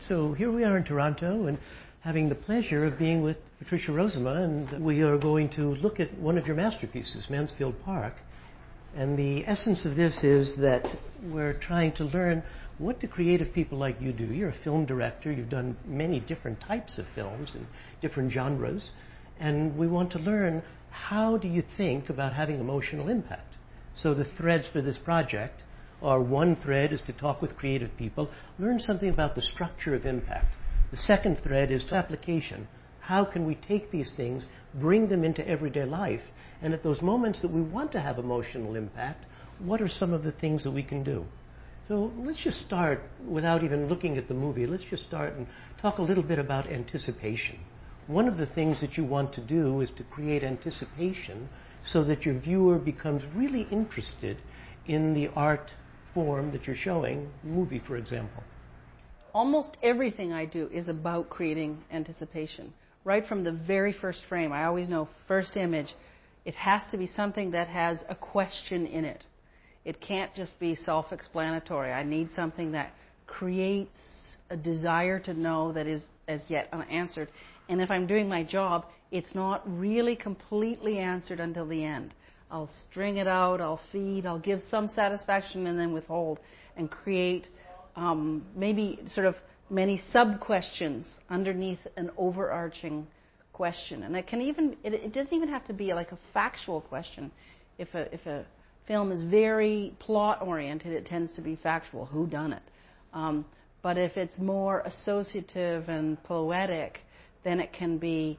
So here we are in Toronto and having the pleasure of being with Patricia Rozema, and we are going to look at one of your masterpieces, Mansfield Park. And the essence of this is that we're trying to learn what do creative people like you do. You're a film director. You've done many different types of films and different genres. And we want to learn, how do you think about having emotional impact? So the threads for this project are, one thread is to talk with creative people, learn something about the structure of impact. The second thread is application. How can we take these things, bring them into everyday life, and at those moments that we want to have emotional impact, what are some of the things that we can do? So let's just start, without even looking at the movie, let's just start and talk a little bit about anticipation. One of the things that you want to do is to create anticipation so that your viewer becomes really interested in the art form that you're showing, movie, for example. Almost everything I do is about creating anticipation. Right from the very first frame, I always know, first image, it has to be something that has a question in it. It can't just be self-explanatory. I need something that creates a desire to know that is as yet unanswered. And if I'm doing my job, it's not really completely answered until the end. I'll string it out, I'll feed, I'll give some satisfaction and then withhold, and create maybe sort of many sub-questions underneath an overarching question. And it doesn't even have to be like a factual question. If a film is very plot-oriented, it tends to be factual, who done it. But if it's more associative and poetic, then it can be,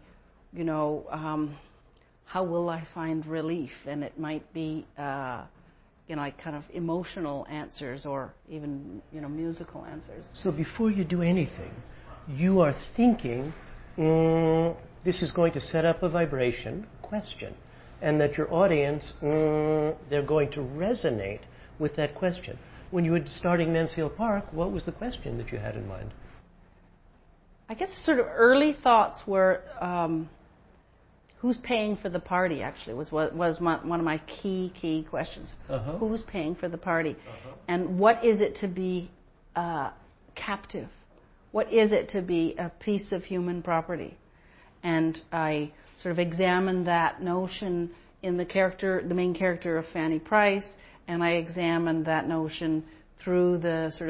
how will I find relief? And it might be, like kind of emotional answers, or even, musical answers. So before you do anything, you are thinking, this is going to set up a vibration, question, and that your audience, they're going to resonate with that question. When you were starting Mansfield Park, what was the question that you had in mind? I guess sort of early thoughts were, who's paying for the party, actually, was one of my key questions. Uh-huh. Who's paying for the party? Uh-huh. And what is it to be captive? What is it to be a piece of human property? And I sort of examined that notion in the main character of Fanny Price, and I examined that notion through the sort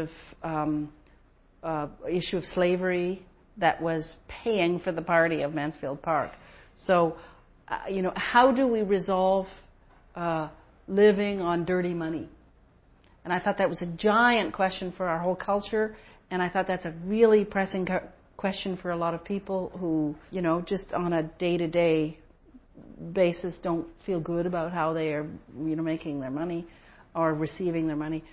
of issue of slavery that was paying for the party of Mansfield Park. So, how do we resolve living on dirty money? And I thought that was a giant question for our whole culture, and I thought that's a really pressing question for a lot of people who, just on a day-to-day basis don't feel good about how they are, making their money or receiving their money.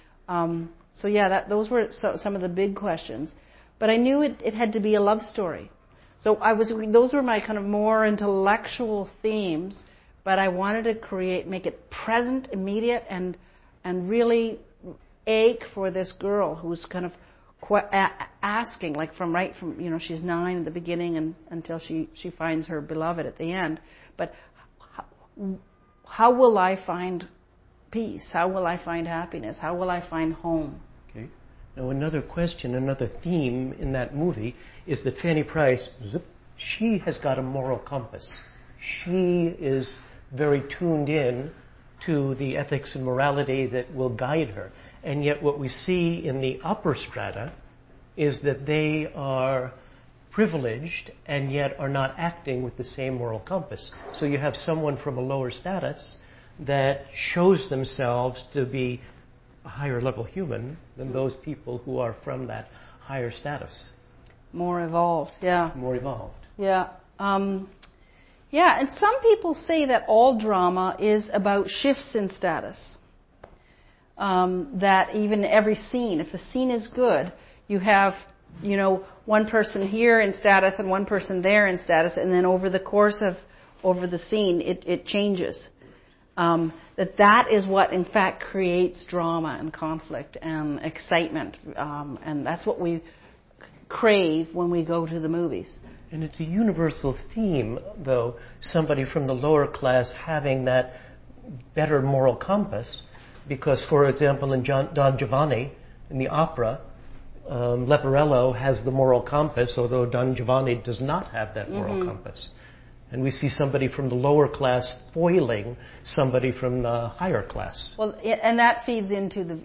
Those were some of the big questions. But I knew it had to be a love story. So those were my kind of more intellectual themes, but I wanted to make it present, immediate, and really ache for this girl who's kind of asking, like from she's 9 at the beginning and until she finds her beloved at the end. But how will I find peace? How will I find happiness? How will I find home? Okay. Now another question, another theme in that movie is that Fanny Price, she has got a moral compass. She is very tuned in to the ethics and morality that will guide her. And yet what we see in the upper strata is that they are privileged and yet are not acting with the same moral compass. So you have someone from a lower status that shows themselves to be a higher level human than those people who are from that higher status. More evolved, yeah. More evolved. Yeah. And some people say that all drama is about shifts in status. That even every scene, if the scene is good, you have, one person here in status and one person there in status, and then over the course of the scene, it changes. That is what, in fact, creates drama and conflict and excitement. And that's what we crave when we go to the movies. And it's a universal theme, though, somebody from the lower class having that better moral compass. Because, for example, in Don Giovanni, in the opera, Leporello has the moral compass, although Don Giovanni does not have that moral compass. And we see somebody from the lower class foiling somebody from the higher class. Well, and that feeds into the,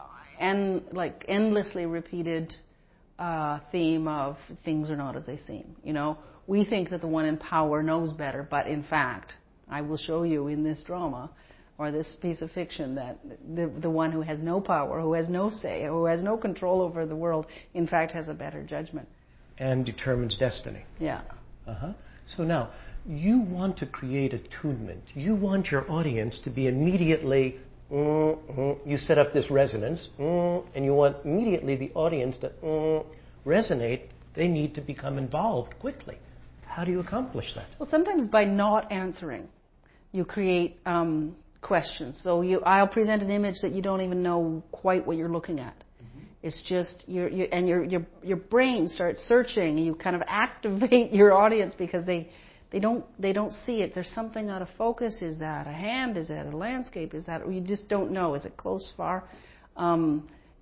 endlessly repeated theme of things are not as they seem. We think that the one in power knows better, but in fact, I will show you in this drama or this piece of fiction that the one who has no power, who has no say, who has no control over the world, in fact has a better judgment. And determines destiny. Yeah. So now, you want to create attunement. You want your audience to be immediately, you set up this resonance, and you want immediately the audience to resonate. They need to become involved quickly. How do you accomplish that? Well, sometimes by not answering, you create questions. So I'll present an image that you don't even know quite what you're looking at. It's just your brain starts searching, and you kind of activate your audience because they don't see it. There's something out of focus. Is that a hand? Is that a landscape? Is that, you just don't know. Is it close, far? And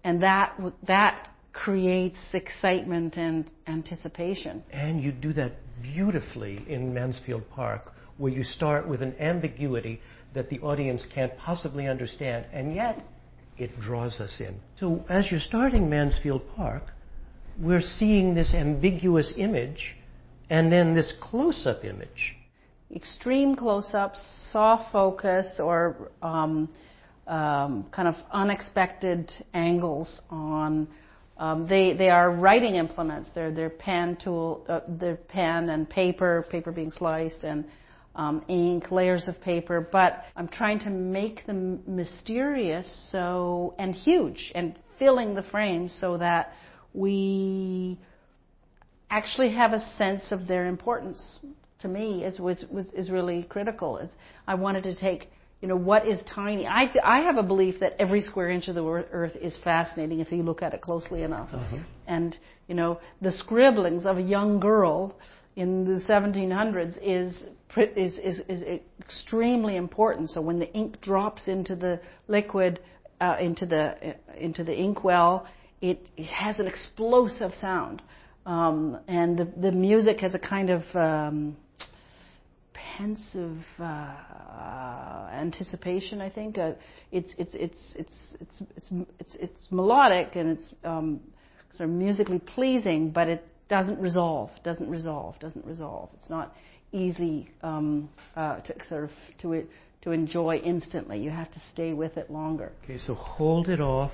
that creates excitement and anticipation. And you do that beautifully in Mansfield Park, where you start with an ambiguity that the audience can't possibly understand, and yet it draws us in. So as you're starting Mansfield Park, we're seeing this ambiguous image and then this close-up image. Extreme close-ups, soft focus, or kind of unexpected angles on. They are writing implements. They're pen tool, they're pen and paper being sliced, and ink, layers of paper. But I'm trying to make them mysterious and huge, and filling the frame so that we actually have a sense of their importance. To me, is really critical. I wanted to take, what is tiny. I have a belief that every square inch of the earth is fascinating if you look at it closely enough. And the scribblings of a young girl in the 1700s is extremely important. So when the ink drops into the liquid, into the inkwell, it has an explosive sound. And the music has a kind of pensive anticipation. I think it's melodic, and it's sort of musically pleasing, but it doesn't resolve. It's not easy to enjoy instantly. You have to stay with it longer. Okay, so hold it off.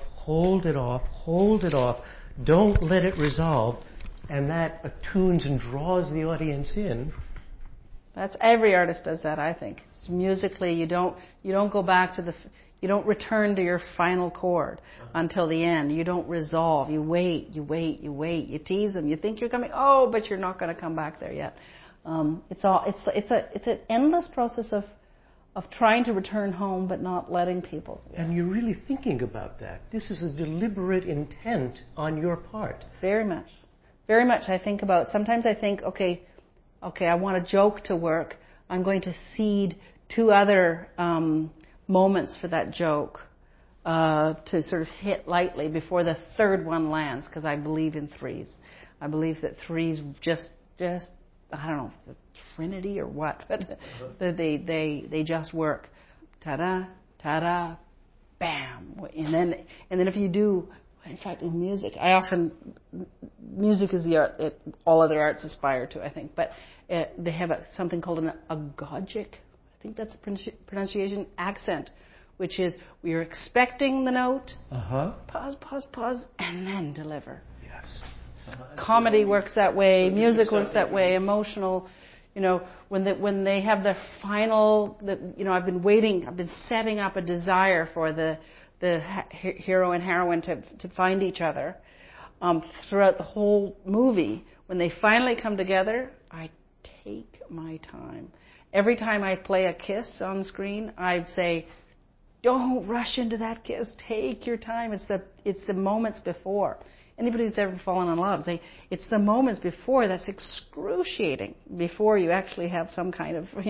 Don't let it resolve. And that attunes and draws the audience in. That's every artist does that, I think. It's musically, you don't go back to you don't return to your final chord until the end. You don't resolve. You wait. You tease them. You think you're coming. Oh, but you're not going to come back there yet. It's an endless process of trying to return home, but not letting people. And you're really thinking about that. This is a deliberate intent on your part. Very much. Very much. Sometimes I think, okay, I want a joke to work. I'm going to seed two other moments for that joke to sort of hit lightly before the third one lands, because I believe in threes. I believe that threes just I don't know if it's a trinity or what, but they just work. Ta-da, ta-da, bam. And then if you do. In fact, in music, music is the art that all other arts aspire to, I think. But they have something called an agogic, I think that's the pronunciation, accent, which is we are expecting the note, pause, and then deliver. Yes. Comedy works that way, music works that way, emotional. When they have the final, I've been setting up a desire for the hero and heroine to find each other throughout the whole movie. When they finally come together, I take my time. Every time I play a kiss on screen, I'd say, don't rush into that kiss. Take your time. It's the moments before. Anybody who's ever fallen in love, say it's the moments before that's excruciating, before you actually have some kind of,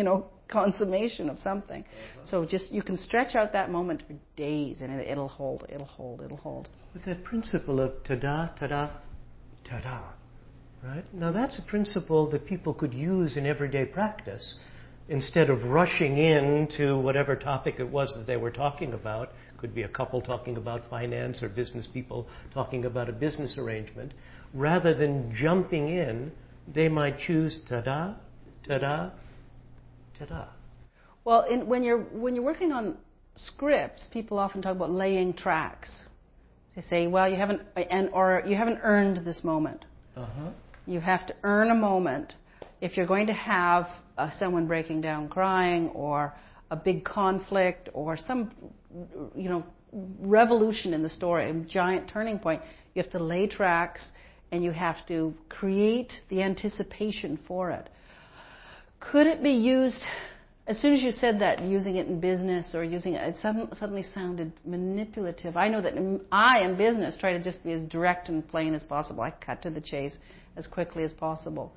consummation of something. So just you can stretch out that moment for days, and it'll hold. With that principle of ta-da, ta-da, ta-da, right? Now that's a principle that people could use in everyday practice instead of rushing into whatever topic it was that they were talking about. Could be a couple talking about finance or business people talking about a business arrangement. Rather than jumping in, they might choose ta-da, ta-da, ta-da. Well, when you're working on scripts, people often talk about laying tracks. They say, well, you haven't earned this moment. Uh-huh. You have to earn a moment. If you're going to have someone breaking down crying, or a big conflict, or some, revolution in the story, a giant turning point, you have to lay tracks, and you have to create the anticipation for it. Could it be used, as soon as you said that, using it in business or using it suddenly sounded manipulative. I know that I, in business, try to just be as direct and plain as possible. I cut to the chase as quickly as possible.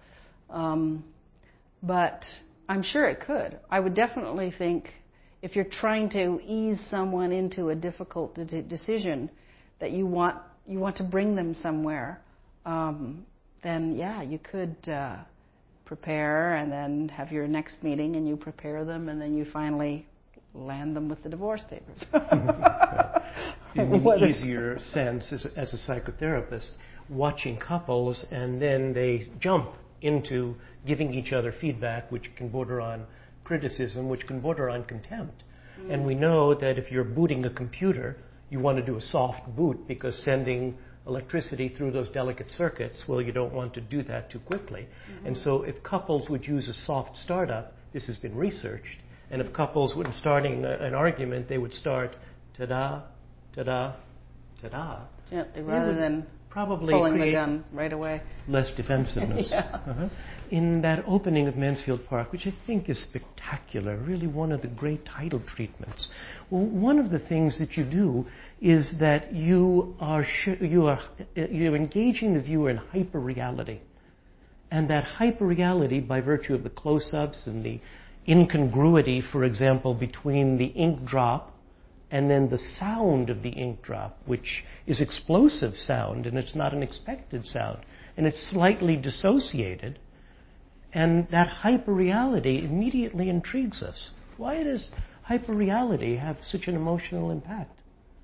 But I'm sure it could. I would definitely think if you're trying to ease someone into a difficult decision that you want to bring them somewhere, then yeah, you could prepare and then have your next meeting and you prepare them and then you finally land them with the divorce papers. In an easier sense, as a psychotherapist, watching couples and then they jump into giving each other feedback, which can border on criticism, which can border on contempt. And we know that if you're booting a computer, you want to do a soft boot because sending electricity through those delicate circuits, well, you don't want to do that too quickly. And so if couples would use a soft startup, this has been researched, and if couples, when starting an argument, they would start ta-da, ta-da, ta-da. Gently, rather than probably pulling the gun right away. Less defensiveness. Yeah. In that opening of Mansfield Park, which I think is spectacular, really one of the great title treatments, well, one of the things that you do is that you're engaging the viewer in hyperreality. And that hyperreality, by virtue of the close-ups and the incongruity, for example, between the ink drop and then the sound of the ink drop, which is explosive sound, and it's not an expected sound, and it's slightly dissociated, and that hyperreality immediately intrigues us. Why does hyperreality have such an emotional impact?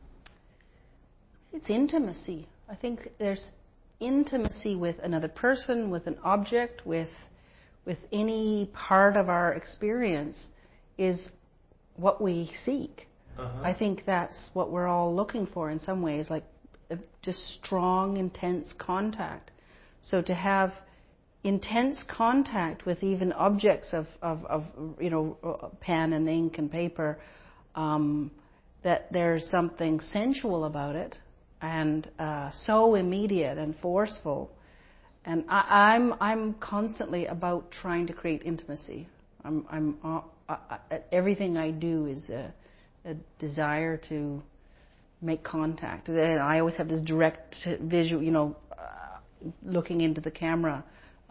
It's intimacy. I think there's intimacy with another person, with an object, with any part of our experience is what we seek. I think that's what we're all looking for in some ways, like just strong, intense contact. So to have intense contact with even objects of pen and ink and paper, that there's something sensual about it, and so immediate and forceful. And I'm constantly about trying to create intimacy. Everything I do is a desire to make contact. And I always have this direct visual, looking into the camera.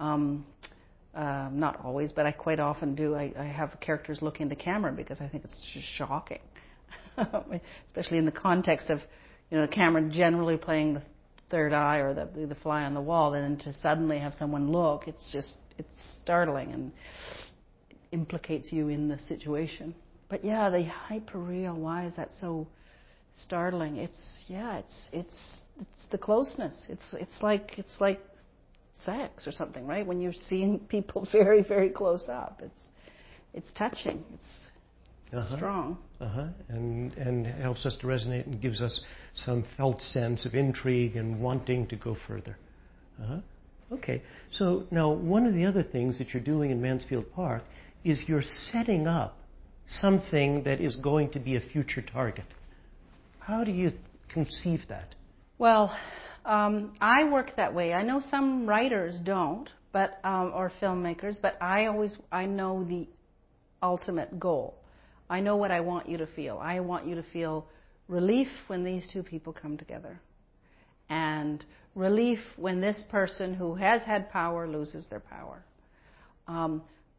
Not always, but I quite often do. I have characters look into camera because I think it's just shocking, especially in the context of, the camera generally playing the third eye or the fly on the wall, and then to suddenly have someone look, it's startling and implicates you in the situation. But yeah, the hyperreal, why is that so startling? It's the closeness. It's like sex or something, right? When you're seeing people very, very close up, it's touching. It's strong. And it helps us to resonate and gives us some felt sense of intrigue and wanting to go further. Okay. So now one of the other things that you're doing in Mansfield Park is you're setting up something that is going to be a future target. How do you conceive that? Well, I work that way. I know some writers don't, or filmmakers, but I know the ultimate goal. I know what I want you to feel. I want you to feel relief when these two people come together, and relief when this person who has had power loses their power.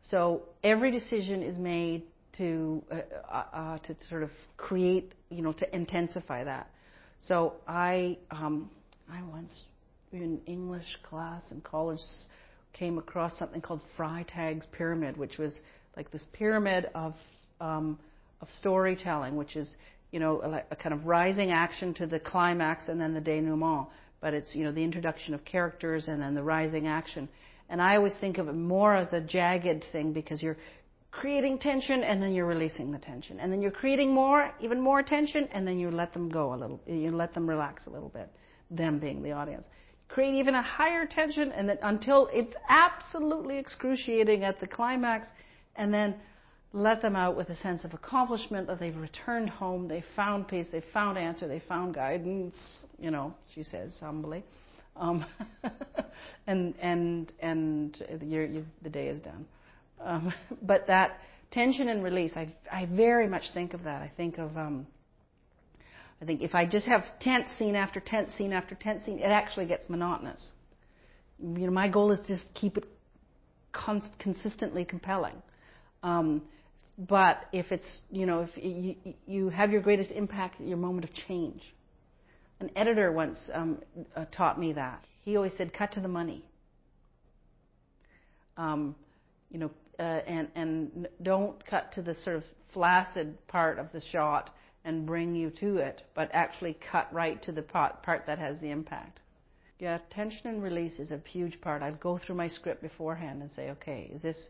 So every decision is made to sort of create, to intensify that. So I once in English class in college came across something called Freytag's pyramid, which was like this pyramid of storytelling, which is a kind of rising action to the climax and then the denouement. But it's the introduction of characters and then the rising action. And I always think of it more as a jagged thing, because you're creating tension and then you're releasing the tension, and then you're creating even more tension, and then you let them go a little, you let them relax a little bit, them being the audience. Create even a higher tension, and then until it's absolutely excruciating at the climax, and then let them out with a sense of accomplishment, that they've returned home, they've found peace, they've found answer, they've found guidance, she says humbly. And the day is done. But that tension and release, I very much think of that. I think if I just have tense scene after tense scene after tense scene, it actually gets monotonous. My goal is just keep it consistently compelling. But if it's, if you have your greatest impact at your moment of change. An editor once taught me that. He always said, cut to the money. And don't cut to the sort of flaccid part of the shot and bring you to it, but actually cut right to the part that has the impact. Yeah, tension and release is a huge part. I'd go through my script beforehand and say, okay,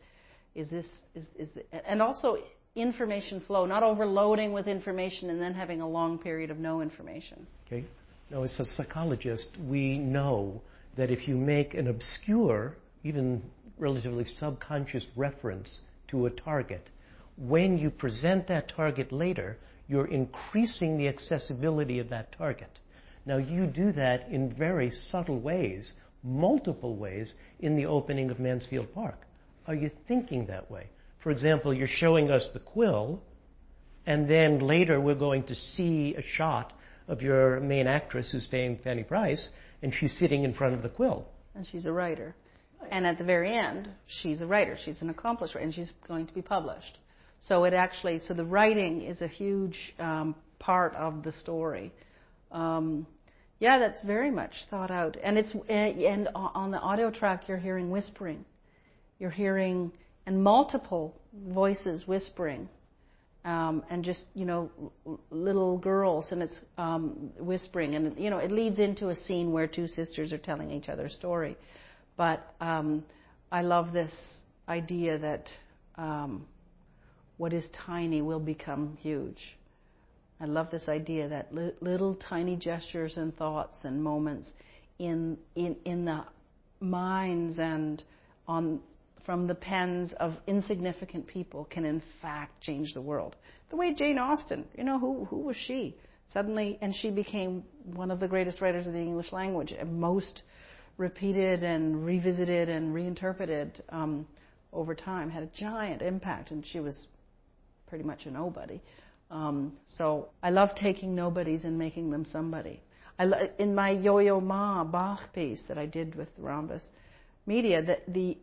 and also information flow, not overloading with information and then having a long period of no information. Okay. Now, as a psychologist, we know that if you make an obscure, even relatively subconscious reference to a target, when you present that target later, you're increasing the accessibility of that target. Now, you do that in very subtle ways, multiple ways, in the opening of Mansfield Park. Are you thinking that way? For example, you're showing us the quill, and then later we're going to see a shot of your main actress, who's playing Fanny Price, and she's sitting in front of the quill. And she's a writer. And at the very end, she's a writer. She's an accomplished writer, and she's going to be published. So the writing is a huge part of the story. That's very much thought out. And and on the audio track, you're hearing whispering. You're hearing, and multiple voices whispering. And just, little girls, and it's whispering. And, it leads into a scene where two sisters are telling each other a story. But I love this idea that what is tiny will become huge. I love this idea that little tiny gestures and thoughts and moments in the minds and from the pens of insignificant people can in fact change the world. The way Jane Austen, who was she? Suddenly, and she became one of the greatest writers of the English language, and most repeated and revisited and reinterpreted over time, had a giant impact, and she was pretty much a nobody. So I love taking nobodies and making them somebody. In my Yo-Yo Ma Bach piece that I did with Rhombus Media,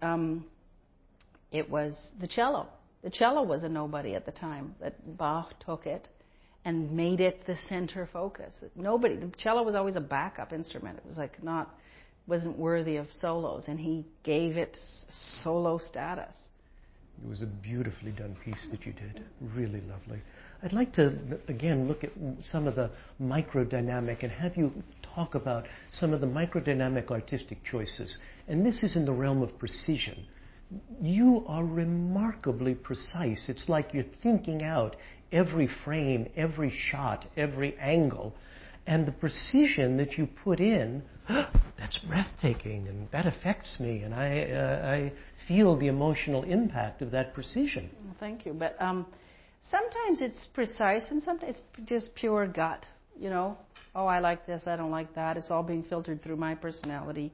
it was the cello. The cello was a nobody at the time, that Bach took it and made it the center focus. The cello was always a backup instrument. It was wasn't worthy of solos, and he gave it solo status. It was a beautifully done piece that you did. Really lovely. I'd like to, again, look at some of the microdynamic and have you talk about some of the microdynamic artistic choices. And this is in the realm of precision. You are remarkably precise. It's like you're thinking out every frame, every shot, every angle. And the precision that you put in, that's breathtaking, and that affects me, and I feel the emotional impact of that precision. Well, thank you. But sometimes it's precise, and sometimes it's just pure gut. Oh, I like this, I don't like that. It's all being filtered through my personality.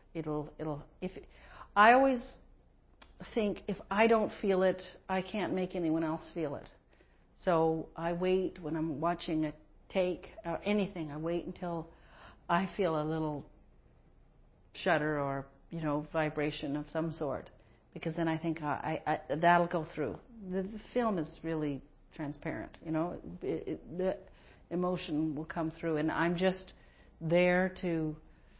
I always think if I don't feel it, I can't make anyone else feel it. So I wait when I'm watching a take or anything. I wait until I feel a little shudder or vibration of some sort, because then I think that'll go through. The film is really transparent, you know. The emotion will come through, and I'm just there to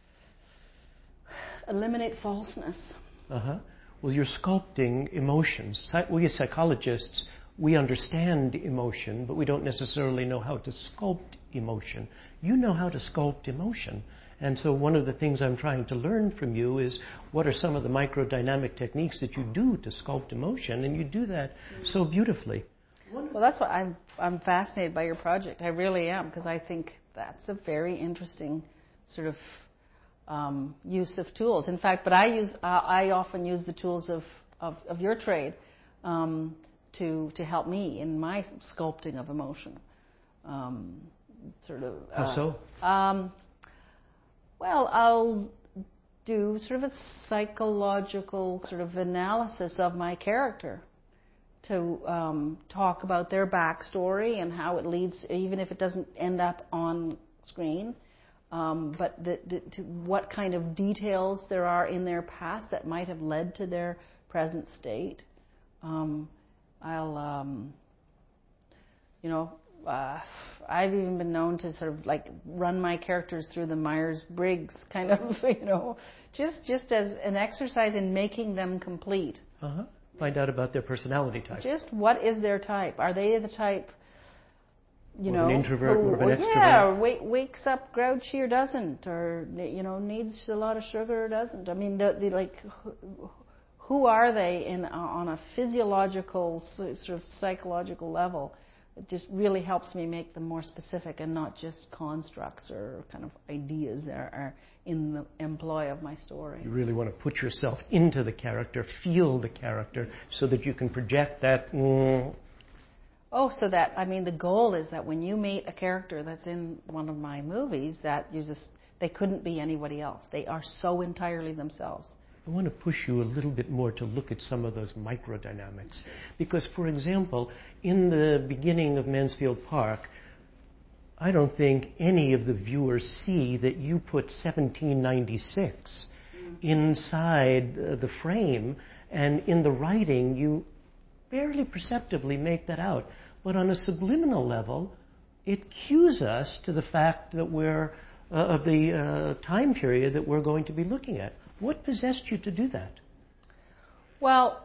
eliminate falseness. Well, you're sculpting emotions. We as psychologists, we understand emotion, but we don't necessarily know how to sculpt emotion. You know how to sculpt emotion. And so one of the things I'm trying to learn from you is what are some of the microdynamic techniques that you do to sculpt emotion, and you do that so beautifully. Well, that's why I'm fascinated by your project. I really am, because I think that's a very interesting sort of use of tools. In fact, but I often use the tools of your trade to help me in my sculpting of emotion. How so? Well, I'll do sort of a psychological sort of analysis of my character to talk about their backstory and how it leads, even if it doesn't end up on screen, but to what kind of details there are in their past that might have led to their present state. I've even been known to sort of like run my characters through the Myers-Briggs kind of, just as an exercise in making them complete. Find out about their personality type. Just what is their type? Are they the type, an introvert, more of an extrovert? Yeah, wakes up grouchy or doesn't, or needs a lot of sugar or doesn't. I mean, who are they on a physiological, sort of psychological level? It just really helps me make them more specific and not just constructs or kind of ideas that are in the employ of my story. You really want to put yourself into the character, feel the character, so that you can project that. The goal is that when you meet a character that's in one of my movies, that they couldn't be anybody else. They are so entirely themselves. I want to push you a little bit more to look at some of those microdynamics. Because, for example, in the beginning of Mansfield Park, I don't think any of the viewers see that you put 1796 inside the frame, and in the writing you barely perceptibly make that out. But on a subliminal level, it cues us to the fact that we're of the time period that we're going to be looking at. What possessed you to do that? Well,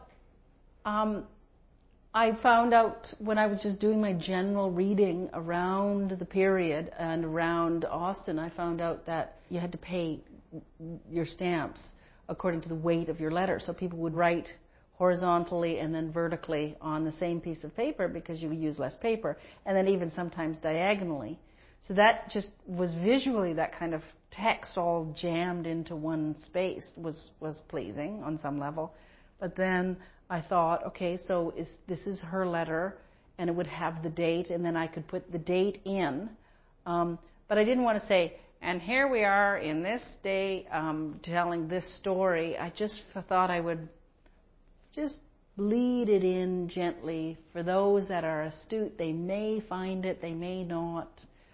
I found out when I was just doing my general reading around the period and around Austin, I found out that you had to pay your stamps according to the weight of your letter. So people would write horizontally and then vertically on the same piece of paper because you use less paper, and then even sometimes diagonally. So that just was visually, that kind of text all jammed into one space was pleasing on some level. But then I thought, okay, so this is her letter, and it would have the date, and then I could put the date in. But I didn't want to say, and here we are in this day telling this story. I just thought I would just bleed it in gently. For those that are astute, they may find it, they may not.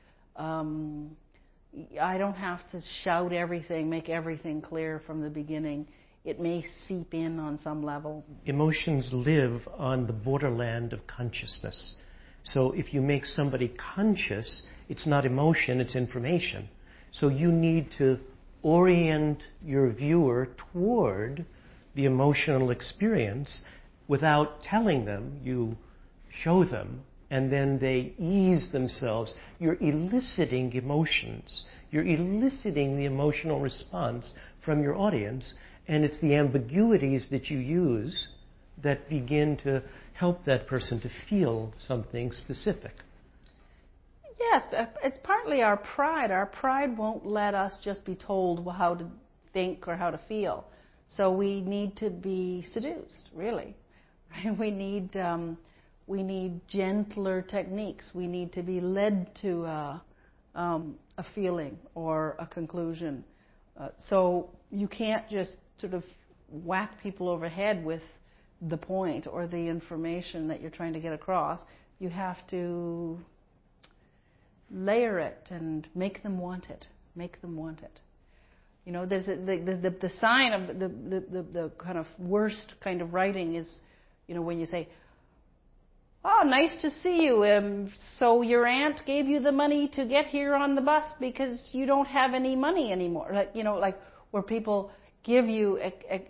I don't have to shout everything, make everything clear from the beginning. It may seep in on some level. Emotions live on the borderland of consciousness. So if you make somebody conscious, it's not emotion, it's information. So you need to orient your viewer toward the emotional experience without telling them. You show them, and then they ease themselves. You're eliciting emotions. You're eliciting the emotional response from your audience, and it's the ambiguities that you use that begin to help that person to feel something specific. Yes, it's partly our pride. Our pride won't let us just be told how to think or how to feel. So we need to be seduced, really. We need gentler techniques. We need to be led to a feeling or a conclusion. So you can't just sort of whack people over the head with the point or the information that you're trying to get across. You have to layer it and make them want it. Make them want it. There's the sign of the kind of worst kind of writing is, when you say, "Oh, nice to see you. So your aunt gave you the money to get here on the bus because you don't have any money anymore." Like where people give you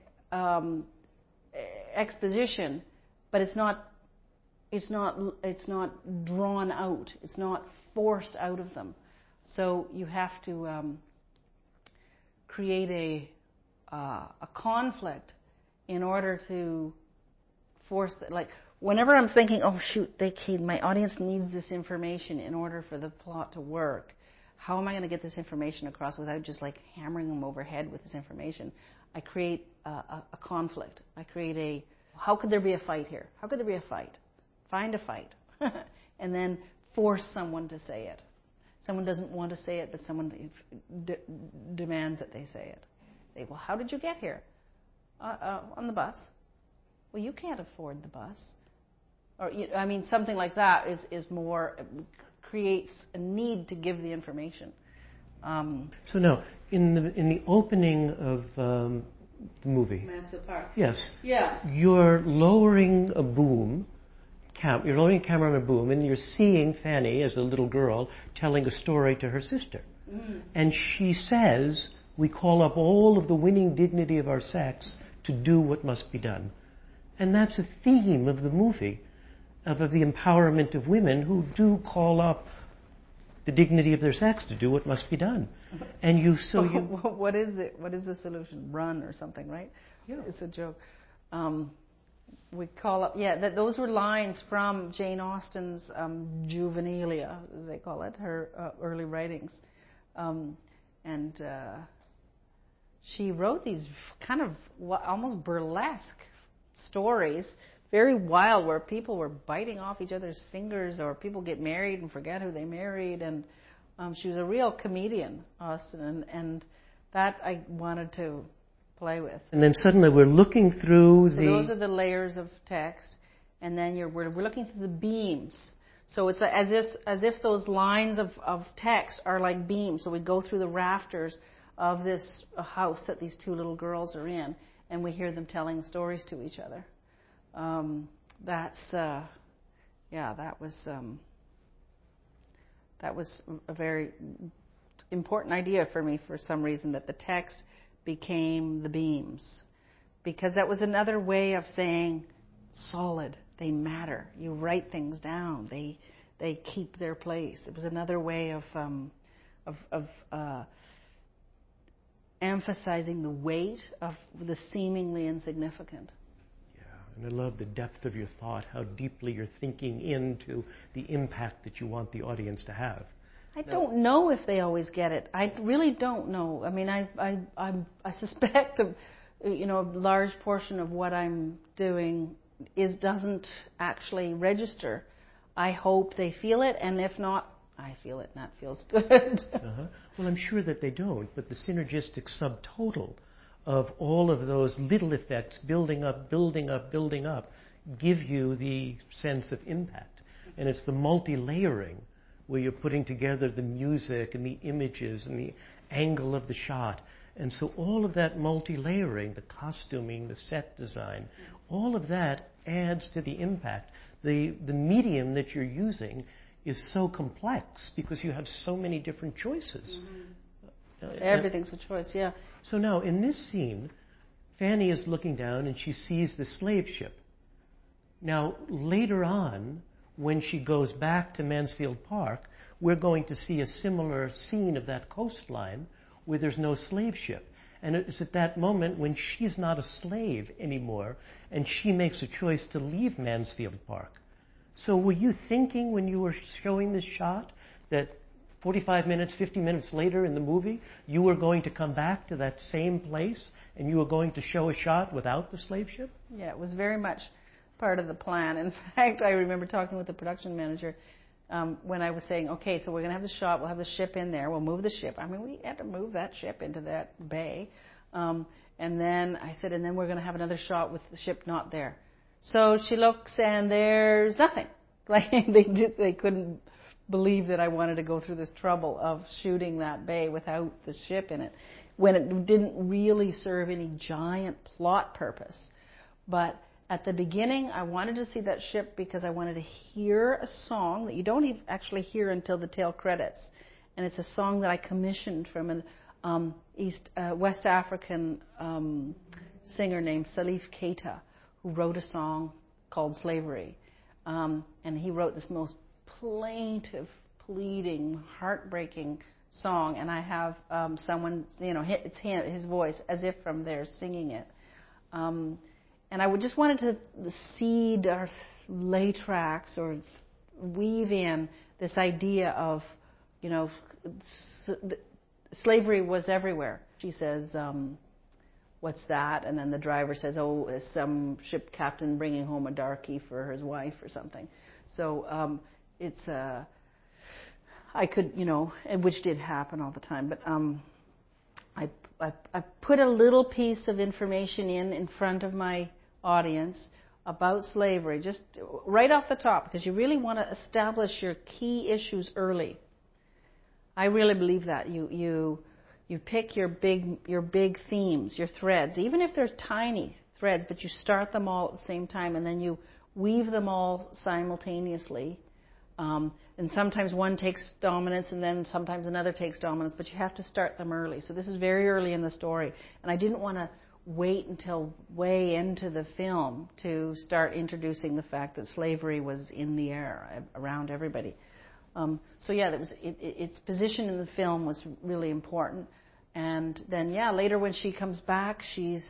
exposition, but it's not drawn out. It's not forced out of them. So you have to create a conflict in order to force whenever I'm thinking, oh shoot, my audience needs this information in order for the plot to work. How am I going to get this information across without just hammering them overhead with this information? I create a conflict. I create how could there be a fight here? How could there be a fight? Find a fight. And then force someone to say it. Someone doesn't want to say it, but someone demands that they say it. Say, well, how did you get here? On the bus. Well, you can't afford the bus. Or, something like that is more, creates a need to give the information. So now, in the opening of the movie, Mansfield Park. Yes. Yeah. You're lowering a boom. You're lowering a camera on a boom, and you're seeing Fanny as a little girl telling a story to her sister. Mm. And she says, "We call up all of the winning dignity of our sex to do what must be done." And that's a theme of the movie, of the empowerment of women who do call up the dignity of their sex to do what must be done. And what is the solution? Run or something, right? Yeah. It's a joke. We call up, those were lines from Jane Austen's juvenilia, as they call it, her early writings. And she wrote these kind of almost burlesque stories, very wild, where people were biting off each other's fingers, or people get married and forget who they married. And she was a real comedian, Austen, and that I wanted to play with. And then suddenly we're looking through So those are the layers of text, and then we're looking through the beams. So it's as if those lines of text are like beams. So we go through the rafters of this house that these two little girls are in, and we hear them telling stories to each other. That was a very important idea for me for some reason, that the text became the beams, because that was another way of saying solid. They matter. You write things down. They keep their place. It was another way of emphasizing the weight of the seemingly insignificant. Yeah, and I love the depth of your thought, how deeply you're thinking into the impact that you want the audience to have. I don't know if they always get it. I really don't know. I mean, I suspect a large portion of what I'm doing doesn't actually register. I hope they feel it, and if not, I feel it, and that feels good. Well, I'm sure that they don't, but the synergistic subtotal of all of those little effects building up, give you the sense of impact. And it's the multi-layering where you're putting together the music and the images and the angle of the shot. And so all of that multi-layering, the costuming, the set design, all of that adds to the impact. The medium that you're using is so complex because you have so many different choices. Mm-hmm. Everything's a choice, yeah. So now, in this scene, Fanny is looking down and she sees the slave ship. Now, later on, when she goes back to Mansfield Park, we're going to see a similar scene of that coastline where there's no slave ship. And it's at that moment when she's not a slave anymore, and she makes a choice to leave Mansfield Park. So were you thinking when you were showing this shot that 45 minutes, 50 minutes later in the movie, you were going to come back to that same place and you were going to show a shot without the slave ship? Yeah, it was very much part of the plan. In fact, I remember talking with the production manager when I was saying, okay, so we're going to have the shot, we'll have the ship in there, we'll move the ship. I mean, we had to move that ship into that bay. And then I said, and then we're going to have another shot with the ship not there. So she looks and there's nothing. Like they couldn't believe that I wanted to go through this trouble of shooting that bay without the ship in it. when it didn't really serve any giant plot purpose. But at the beginning, I wanted to see that ship because I wanted to hear a song that you don't actually hear until the tail credits. And it's a song that I commissioned from an West African singer named Salif Keita, who wrote a song called Slavery. And he wrote this most plaintive, pleading, heartbreaking song. And I have someone, it's his voice, as if from there, singing it. And I just wanted to seed or lay tracks or weave in this idea of, slavery was everywhere. She says, what's that? And then the driver says, oh, it's some ship captain bringing home a darkie for his wife or something. So it's, I could, which did happen all the time, but I put a little piece of information in front of my audience about slavery, just right off the top, because you really want to establish your key issues early. I really believe that you pick your big themes, your threads, even if they're tiny threads, but you start them all at the same time, and then you weave them all simultaneously. And sometimes one takes dominance, and then sometimes another takes dominance, but you have to start them early. So this is very early in the story, and I didn't want to wait until way into the film to start introducing the fact that slavery was in the air around everybody. So yeah, its position in the film was really important. And then later when she comes back, she's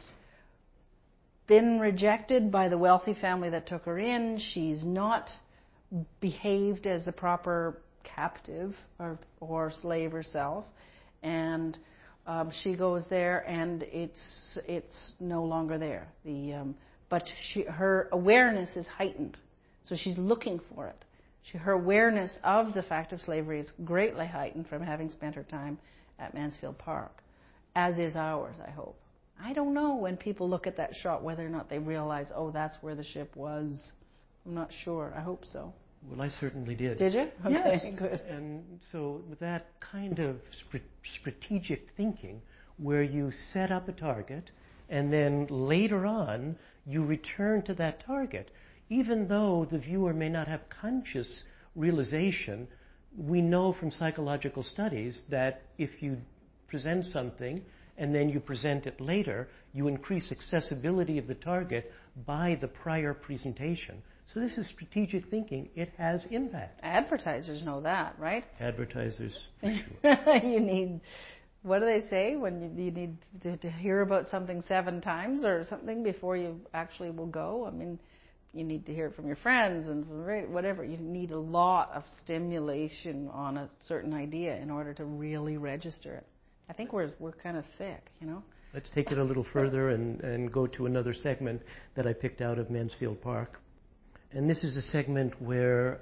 been rejected by the wealthy family that took her in. She's not behaved as the proper captive or slave herself, and she goes there, and it's no longer there. But her awareness is heightened, so she's looking for it. Her awareness of the fact of slavery is greatly heightened from having spent her time at Mansfield Park, as is ours, I hope. I don't know when people look at that shot whether or not they realize, oh, that's where the ship was. I'm not sure. I hope so. Well, I certainly did. Did you? Okay, yes. Good. And so with that kind of strategic thinking, where you set up a target, and then later on you return to that target, even though the viewer may not have conscious realization, we know from psychological studies that if you present something and then you present it later, you increase accessibility of the target by the prior presentation. So this is strategic thinking. It has impact. Advertisers know that, right? Advertisers, for sure. You need, what do they say? When you need to hear about something 7 times or something before you actually will go. I mean, you need to hear it from your friends and from whatever. You need a lot of stimulation on a certain idea in order to really register it. I think we're kind of thick, Let's take it a little further and go to another segment that I picked out of Mansfield Park. And this is a segment where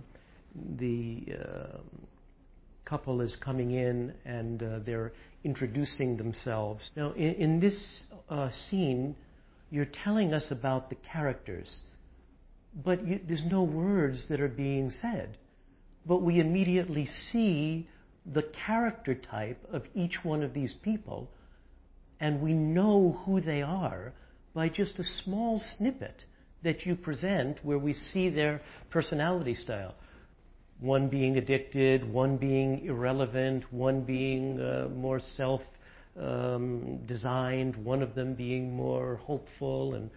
the couple is coming in and they're introducing themselves. Now, in this scene, you're telling us about the characters, but there's no words that are being said. But we immediately see the character type of each one of these people, and we know who they are by just a small snippet that you present where we see their personality style. One being addicted, one being irrelevant, one being more self-designed, one of them being more hopeful and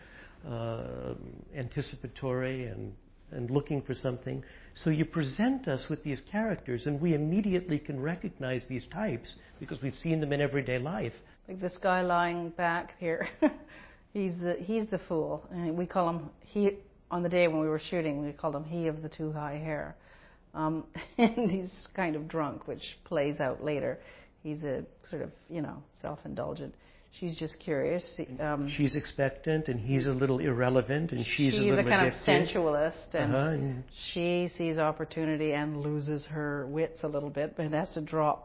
anticipatory and looking for something. So you present us with these characters, and we immediately can recognize these types because we've seen them in everyday life. Like this guy lying back here. He's the fool. And we call him, on the day when we were shooting, we called him he of the too high hair. And he's kind of drunk, which plays out later. He's a sort of, self-indulgent. She's just curious. She's expectant, and he's a little irrelevant, and she's a little addicted. She's a kind of sensualist, and she sees opportunity and loses her wits a little bit, but has to drop.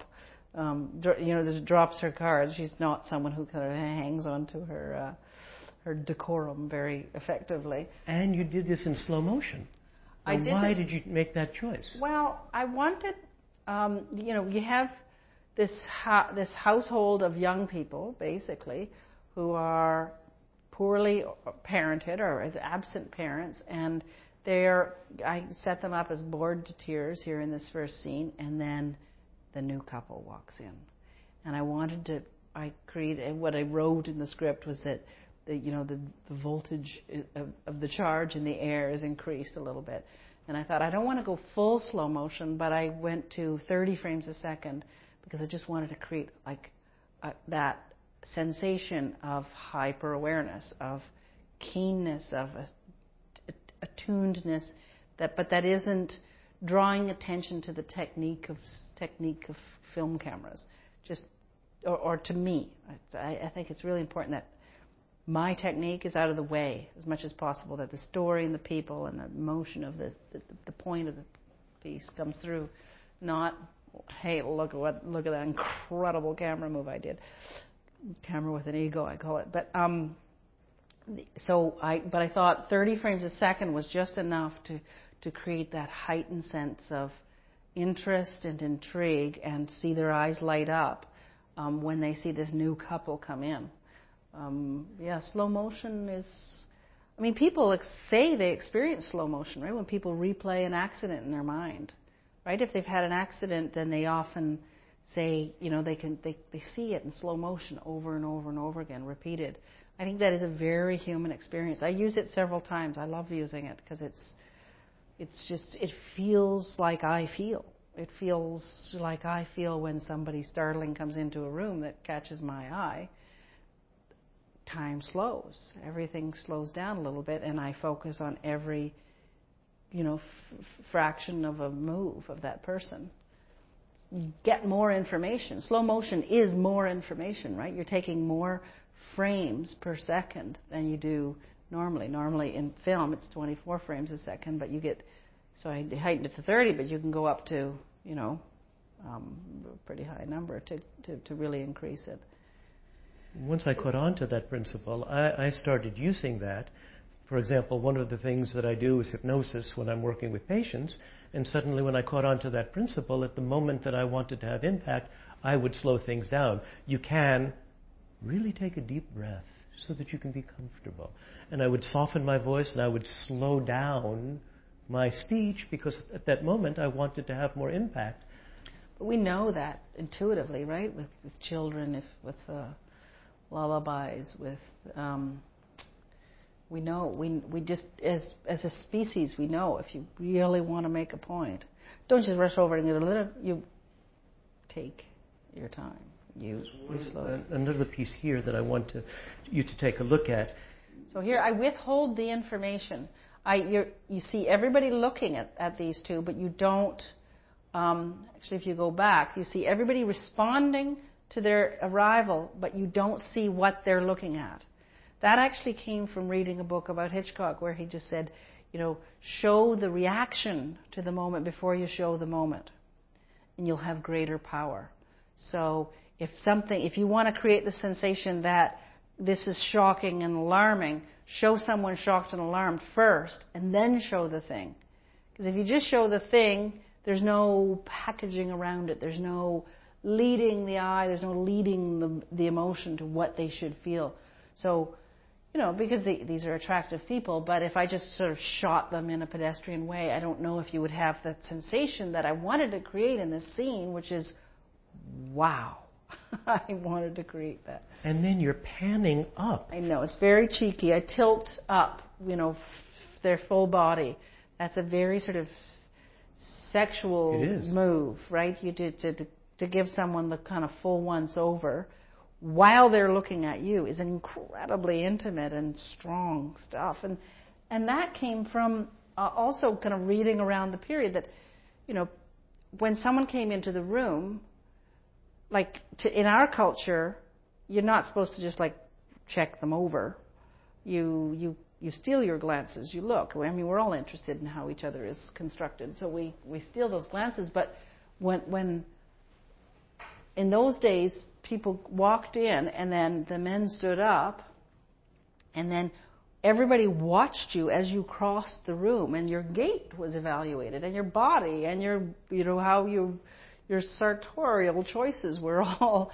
Drops her cards. She's not someone who kind of hangs on to her decorum very effectively. And you did this in slow motion. Why did you make that choice? Well, I wanted, you have this household of young people, basically, who are poorly parented or absent parents, and I set them up as bored to tears here in this first scene, and then the new couple walks in. And I created, what I wrote in the script was that the voltage of the charge in the air is increased a little bit. And I thought, I don't want to go full slow motion, but I went to 30 frames a second because I just wanted to create that sensation of hyper-awareness, of keenness, of attunedness, but that isn't drawing attention to the technique of film cameras. Or to me, I think it's really important that my technique is out of the way as much as possible, that the story and the people and the emotion of the point of the piece comes through, not, hey, look at that incredible camera move I did. Camera with an ego, I call it. But I thought 30 frames a second was just enough to create that heightened sense of interest and intrigue and see their eyes light up when they see this new couple come in. Slow motion is... I mean, people say they experience slow motion, right? When people replay an accident in their mind, right? If they've had an accident, then they often say, they see it in slow motion over and over and over again, repeated. I think that is a very human experience. I use it several times. I love using it because it feels like I feel. It feels like I feel when somebody startling comes into a room that catches my eye. Time slows. Everything slows down a little bit, and I focus on every, fraction of a move of that person. You get more information. Slow motion is more information, right? You're taking more frames per second than you do normally. Normally in film it's 24 frames a second, but you get, so I heightened it to 30, but you can go up to, a pretty high number to really increase it. Once I caught on to that principle, I started using that. For example, one of the things that I do is hypnosis when I'm working with patients, and suddenly when I caught on to that principle, at the moment that I wanted to have impact, I would slow things down. You can really take a deep breath so that you can be comfortable. And I would soften my voice and I would slow down my speech because at that moment I wanted to have more impact. But we know that intuitively, right? With children, with lullabies, with... we know, we just, as a species, we know if you really want to make a point, don't just rush over and get a little, you take your time. You slow. Another piece here that I want you to take a look at. So here, I withhold the information. You see everybody looking at these two, but you don't, actually if you go back, you see everybody responding to their arrival, but you don't see what they're looking at. That actually came from reading a book about Hitchcock where he just said, show the reaction to the moment before you show the moment, and you'll have greater power. So if you want to create the sensation that this is shocking and alarming, show someone shocked and alarmed first, and then show the thing. Because if you just show the thing, there's no packaging around it. There's no leading the eye. There's no leading the emotion to what they should feel. So, because these are attractive people, but if I just sort of shot them in a pedestrian way, I don't know if you would have that sensation that I wanted to create in this scene, which is, wow. I wanted to create that. And then you're panning up. I know, it's very cheeky. I tilt up, their full body. That's a very sort of sexual move, right? You did to give someone the kind of full once over while they're looking at you is incredibly intimate and strong stuff. And that came from also kind of reading around the period that, when someone came into the room, in our culture, you're not supposed to just check them over. You steal your glances. You look. I mean, we're all interested in how each other is constructed, so we steal those glances. But when in those days, people walked in, and then the men stood up, and then everybody watched you as you crossed the room, and your gait was evaluated, and your body, and your, how your sartorial choices were all,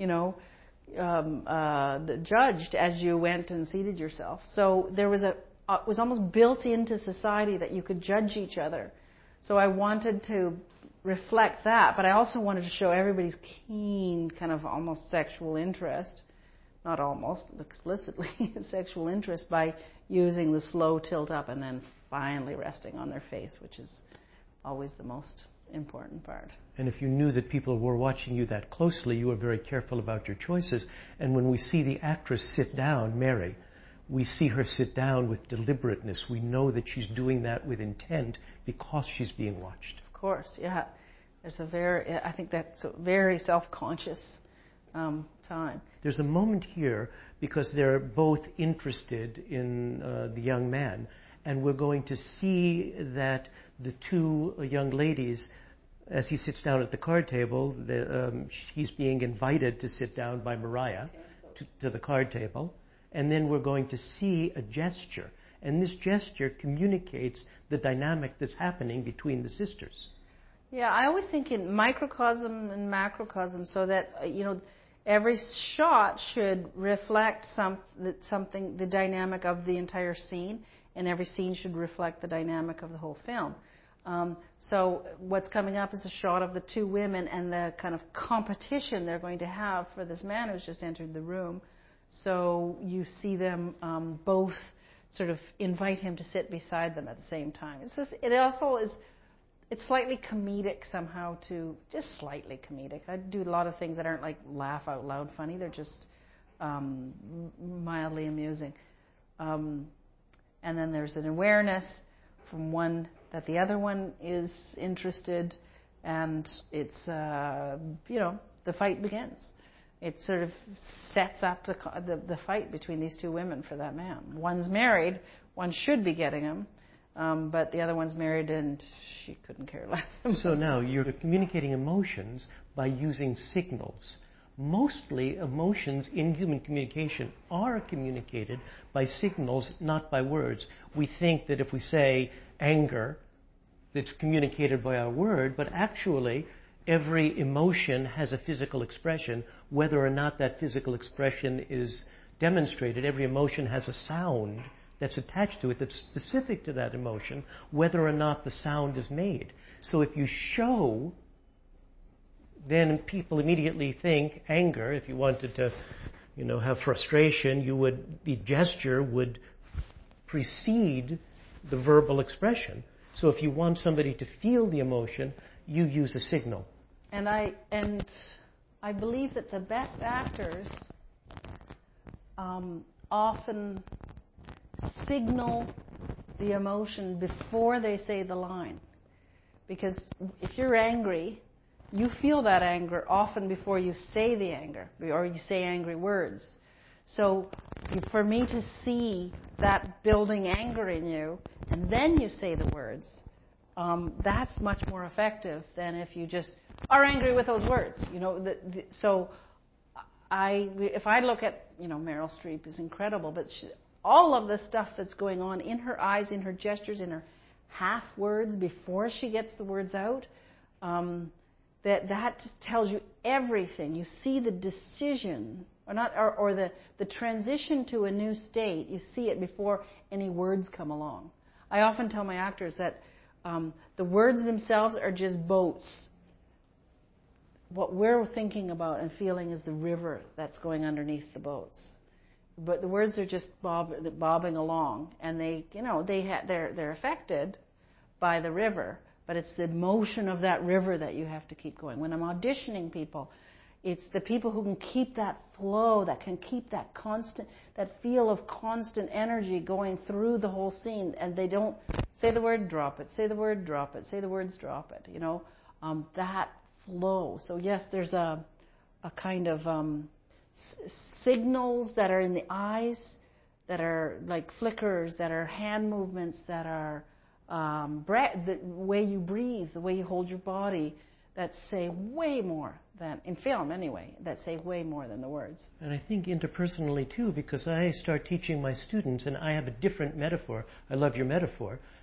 judged as you went and seated yourself. So there was it was almost built into society that you could judge each other. So I wanted to reflect that, but I also wanted to show everybody's keen kind of almost sexual interest, not almost, explicitly sexual interest, by using the slow tilt up and then finally resting on their face, which is always the most important part. And if you knew that people were watching you that closely, you were very careful about your choices. And when we see the actress sit down, Mary, we see her sit down with deliberateness. We know that she's doing that with intent because she's being watched. Of course, yeah. I think that's a very self-conscious time. There's a moment here because they're both interested in the young man, and we're going to see that the two young ladies, as he sits down at the card table, he's being invited to sit down by Mariah to the card table, and then we're going to see a gesture, and this gesture communicates the dynamic that's happening between the sisters. Yeah, I always think in microcosm and macrocosm, so that every shot should reflect something, the dynamic of the entire scene, and every scene should reflect the dynamic of the whole film. So what's coming up is a shot of the two women and the kind of competition they're going to have for this man who's just entered the room. So you see them both sort of invite him to sit beside them at the same time. It's slightly comedic somehow, too, just slightly comedic. I do a lot of things that aren't like laugh out loud funny. They're just mildly amusing. And then there's an awareness from one that the other one is interested, and it's, the fight begins. It sort of sets up the fight between these two women for that man. One's married, one should be getting him. But the other one's married and she couldn't care less. So now you're communicating emotions by using signals. Mostly emotions in human communication are communicated by signals, not by words. We think that if we say anger, it's communicated by our word, but actually every emotion has a physical expression. Whether or not that physical expression is demonstrated, every emotion has a sound that's attached to it, that's specific to that emotion, whether or not the sound is made. So if you show, then people immediately think anger. If you wanted to, have frustration, the gesture would precede the verbal expression. So if you want somebody to feel the emotion, you use a signal. And I believe that the best actors often signal the emotion before they say the line. Because if you're angry, you feel that anger often before you say the anger, or you say angry words. So for me to see that building anger in you, and then you say the words, that's much more effective than if you just are angry with those words. So if I look at, Meryl Streep is incredible, but all of the stuff that's going on in her eyes, in her gestures, in her half words before she gets the words out, that just tells you everything. You see the decision, or the transition to a new state. You see it before any words come along. I often tell my actors that the words themselves are just boats. What we're thinking about and feeling is the river that's going underneath the boats. But the words are just bobbing along, and they're affected by the river. But it's the motion of that river that you have to keep going. When I'm auditioning people, it's the people who can keep that flow, that can keep that feel of constant energy going through the whole scene, and they don't say the word, drop it, say the word, drop it, say the words, drop it. That flow. So yes, there's a kind of signals that are in the eyes, that are like flickers, that are hand movements, that are the way you breathe, the way you hold your body, that say way more than, in film anyway, that say way more than the words. And I think interpersonally too, because I start teaching my students, and I have a different metaphor. I love your metaphor,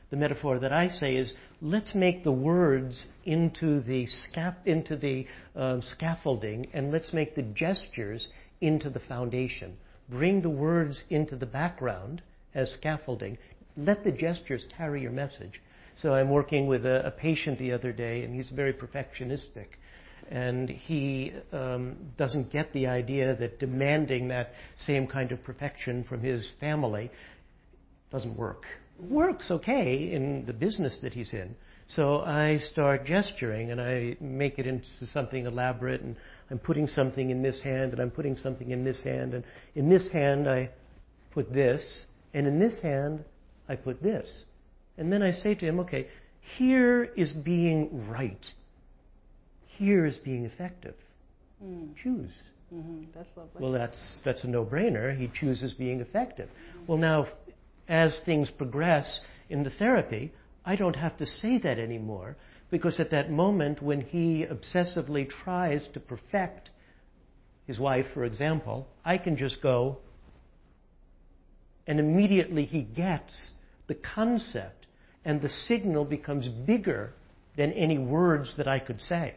the metaphor that I say is, let's make the words into the scaffolding, and let's make the gestures into the foundation. Bring the words into the background as scaffolding. Let the gestures carry your message. So I'm working with a patient the other day, and he's very perfectionistic. And he doesn't get the idea that demanding that same kind of perfection from his family doesn't work. Works okay in the business that he's in. So I start gesturing, and I make it into something elaborate, and I'm putting something in this hand, and I'm putting something in this hand, and in this hand I put this, and in this hand I put this. And then I say to him, okay, here is being right. Here is being effective. Choose. That's lovely. Well, that's a no-brainer. He chooses being effective. Well, now, as things progress in the therapy, I don't have to say that anymore, because at that moment when he obsessively tries to perfect his wife, for example, I can just go, and immediately he gets the concept, and the signal becomes bigger than any words that I could say.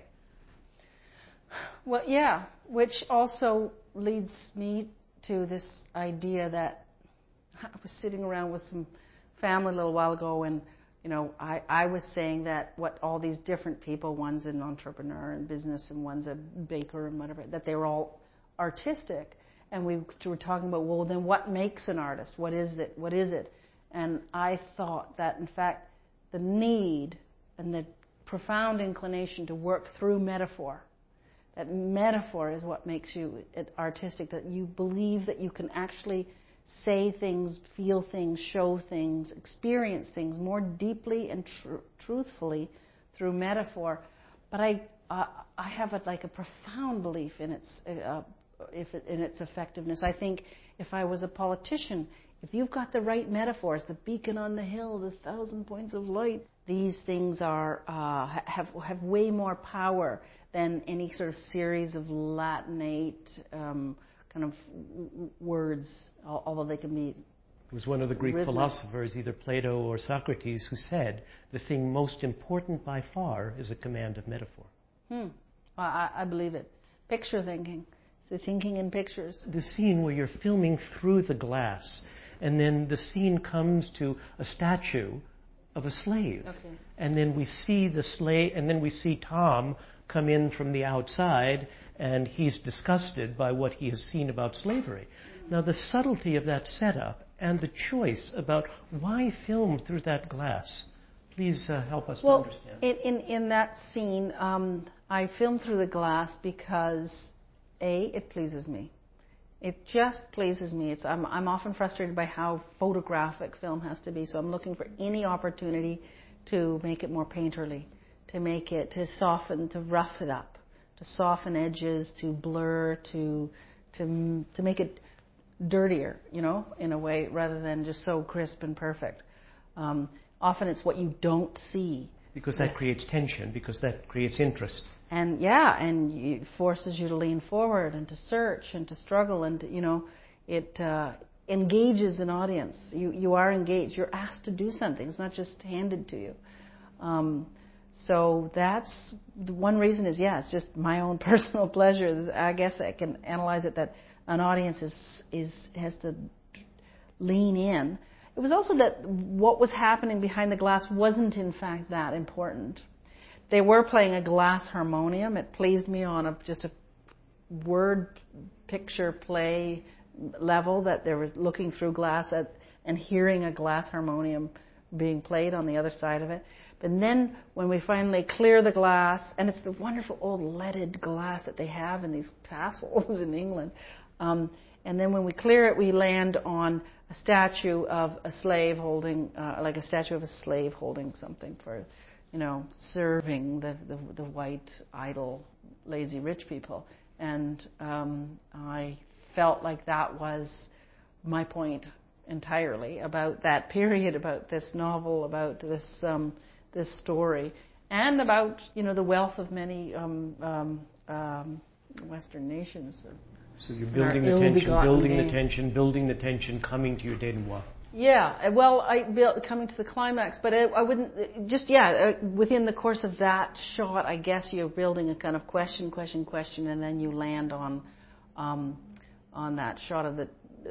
Well, yeah, which also leads me to this idea that I was sitting around with some family a little while ago, and I was saying that what all these different people, one's an entrepreneur in business and one's a baker and whatever, that they were all artistic. And we were talking about, well, then what makes an artist? What is it? What is it? And I thought that, in fact, the need and the profound inclination to work through metaphor, that metaphor is what makes you artistic, that you believe that you can actually say things, feel things, show things, experience things more deeply and truthfully through metaphor. But I have a profound belief in its effectiveness. I think if I was a politician, if you've got the right metaphors, the beacon on the hill, the 1,000 points of light, these things have way more power than any sort of series of Latinate kind of words, although they can be. It was one of the Greek philosophers, either Plato or Socrates, who said the thing most important by far is a command of metaphor. I believe it. Picture thinking. So thinking in pictures. The scene where you're filming through the glass, and then the scene comes to a statue of a slave. Okay. And then we see the slave, and then we see Tom come in from the outside, and he's disgusted by what he has seen about slavery. Now, the subtlety of that setup and the choice about why film through that glass, please help us to understand. In that scene, I filmed through the glass because, A, it pleases me. It just pleases me. I'm often frustrated by how photographic film has to be, so I'm looking for any opportunity to make it more painterly, to soften, to rough it up, to soften edges, to blur, to make it dirtier, in a way, rather than just so crisp and perfect. Often it's what you don't see. Because that creates tension, because that creates interest. And it forces you to lean forward and to search and to struggle, and it engages an audience. You are engaged. You're asked to do something. It's not just handed to you. So that's one reason is, it's just my own personal pleasure. I guess I can analyze it that an audience has to lean in. It was also that what was happening behind the glass wasn't in fact that important. They were playing a glass harmonium. It pleased me on just a word picture play level that they were looking through glass and hearing a glass harmonium being played on the other side of it. But then when we finally clear the glass, and it's the wonderful old leaded glass that they have in these castles in England, and then when we clear it, we land on a statue of a slave holding, like a statue of a slave holding something for, serving the white, idle, lazy rich people. And I felt like that was my point entirely about that period, about this novel, about this story, and about the wealth of many Western nations. So you're building the tension, building the tension, building the tension, coming to your denouement. Yeah, well, coming to the climax, but I wouldn't just within the course of that shot, I guess you're building a kind of question, and then you land on that shot of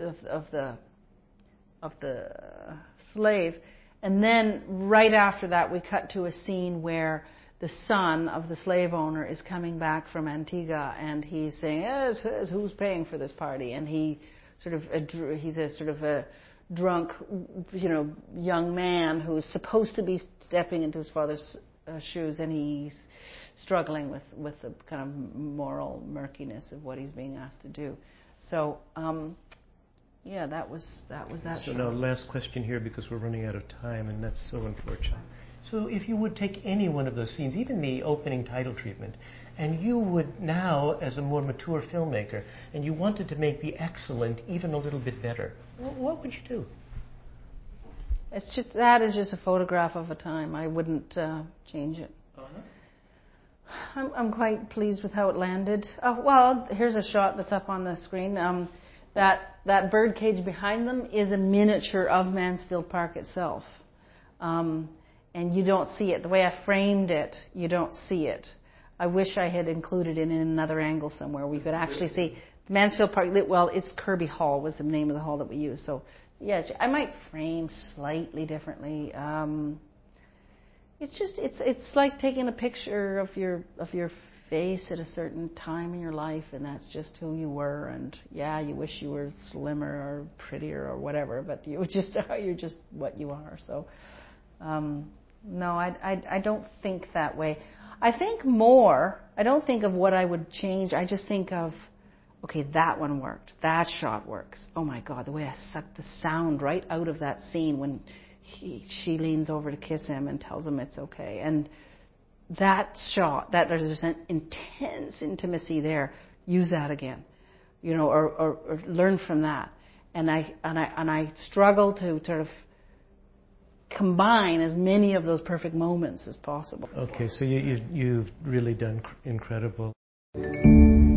the slave, and then right after that we cut to a scene where the son of the slave owner is coming back from Antigua, and he's saying, "Who's paying for this party?" And he's a sort of a drunk, young man who's supposed to be stepping into his father's shoes, and he's struggling with the kind of moral murkiness of what he's being asked to do. So, that was that. So now, last question here, because we're running out of time, and that's so unfortunate. So if you would take any one of those scenes, even the opening title treatment, and you would now, as a more mature filmmaker, and you wanted to make the excellent even a little bit better, what would you do? That is just a photograph of a time. I wouldn't change it. Uh-huh. I'm quite pleased with how it landed. Well, here's a shot that's up on the screen. That bird cage behind them is a miniature of Mansfield Park itself. And you don't see it. The way I framed it, you don't see it. I wish I had included it in another angle somewhere where you could actually see Mansfield Park. Well, it's Kirby Hall was the name of the hall that we used. So, yeah, I might frame slightly differently. It's like taking a picture of your face at a certain time in your life, and that's just who you were. And yeah, you wish you were slimmer or prettier or whatever, but you're just what you are. So. No, I don't think that way. I think more, I don't think of what I would change. I just think of, okay, that one worked. That shot works. Oh my God, the way I sucked the sound right out of that scene when she leans over to kiss him and tells him it's okay. And that shot, that there's an intense intimacy there. Use that again, or learn from that. And I struggle to sort of combine as many of those perfect moments as possible. Okay, so you've really done incredible.